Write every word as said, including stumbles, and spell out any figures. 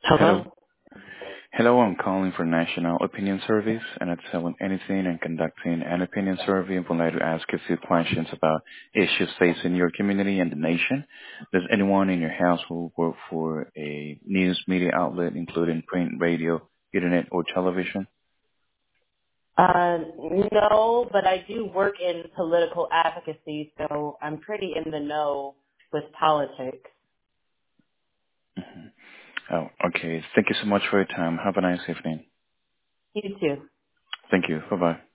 Hello. Hello. Hello, I'm calling for National Opinion Service, and it's selling anything and conducting an opinion survey and would like to ask a few questions about issues facing your community and the nation. Does anyone in your household work for a news media outlet, including print, radio, internet, or television? Uh, no, but I do work in political advocacy, so I'm pretty in the know with politics. Mhm. Oh, okay. Thank you so much for your time. Have a nice evening. You too. Thank you. Bye-bye.